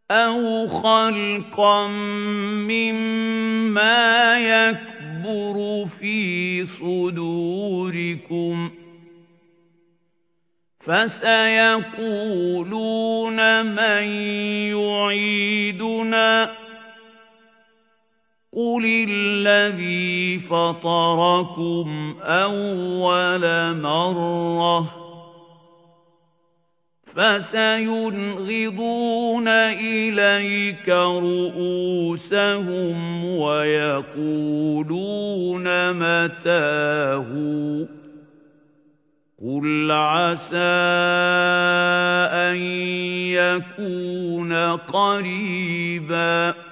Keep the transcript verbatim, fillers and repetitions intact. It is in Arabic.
أَوْ خَلْقًا مِّمَّا يَكْبُرُ فِي صُدُورِكُمْ ۚ فَسَيَقُولُونَ مَن يُعِيدُنَا ۖ قُلِ الَّذِي فَطَرَكُمْ أَوَّلَ مَرَّةٍ ۚ فَسَيُنْغِضُونَ إِلَيْكَ رُءُوسَهُمْ وَيَقُولُونَ مَتَىٰ هُوَ ۖ قُلْ عَسَىٰ أَن يَكُونَ قَرِيبًا